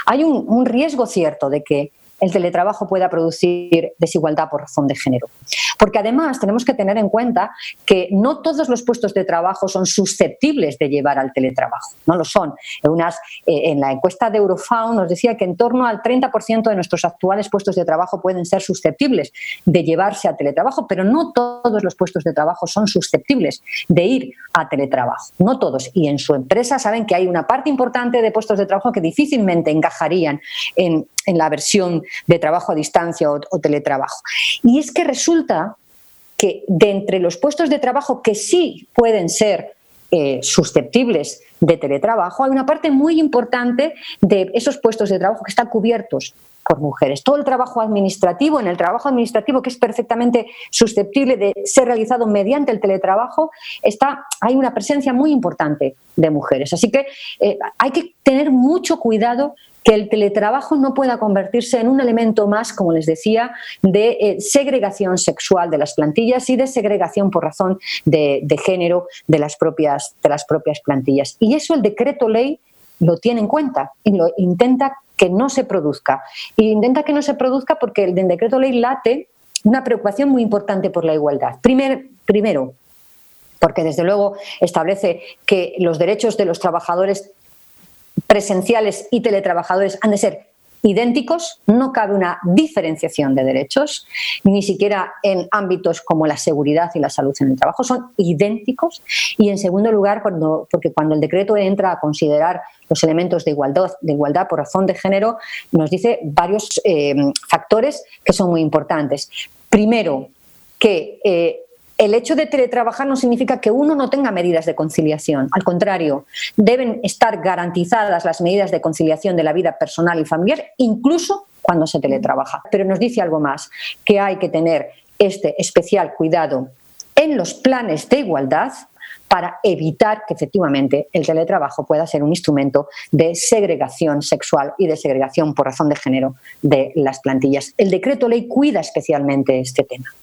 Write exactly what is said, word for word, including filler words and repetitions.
hay un, un riesgo cierto de que el teletrabajo pueda producir desigualdad por razón de género. Porque además tenemos que tener en cuenta que no todos los puestos de trabajo son susceptibles de llevar al teletrabajo, no lo son. En, unas, eh, en la encuesta de Eurofound nos decía que en torno al treinta por ciento de nuestros actuales puestos de trabajo pueden ser susceptibles de llevarse a teletrabajo, pero no todos los puestos de trabajo son susceptibles de ir a teletrabajo, no todos. Y en su empresa saben que hay una parte importante de puestos de trabajo que difícilmente encajarían en, en la versión de trabajo a distancia o, o teletrabajo. Y es que resulta que de entre los puestos de trabajo que sí pueden ser eh, susceptibles de teletrabajo, hay una parte muy importante de esos puestos de trabajo que están cubiertos por mujeres. Todo el trabajo administrativo, en el trabajo administrativo que es perfectamente susceptible de ser realizado mediante el teletrabajo, está, hay una presencia muy importante de mujeres. Así que eh, hay que tener mucho cuidado que el teletrabajo no pueda convertirse en un elemento más, como les decía, de eh, segregación sexual de las plantillas y de segregación por razón de, de género de las propias, de las propias plantillas. Y eso el decreto ley lo tiene en cuenta y lo intenta que no se produzca. Y intenta que no se produzca porque el decreto ley late una preocupación muy importante por la igualdad. Primer, primero, porque desde luego establece que los derechos de los trabajadores presenciales y teletrabajadores han de ser idénticos, no cabe una diferenciación de derechos, ni siquiera en ámbitos como la seguridad y la salud en el trabajo, son idénticos. Y en segundo lugar, cuando, porque cuando el decreto entra a considerar los elementos de igualdad, de igualdad por razón de género, nos dice varios eh, factores que son muy importantes. Primero, que eh, el hecho de teletrabajar no significa que uno no tenga medidas de conciliación. Al contrario, deben estar garantizadas las medidas de conciliación de la vida personal y familiar, incluso cuando se teletrabaja. Pero nos dice algo más, que hay que tener este especial cuidado en los planes de igualdad para evitar que efectivamente el teletrabajo pueda ser un instrumento de segregación sexual y de segregación por razón de género de las plantillas. El decreto ley cuida especialmente este tema.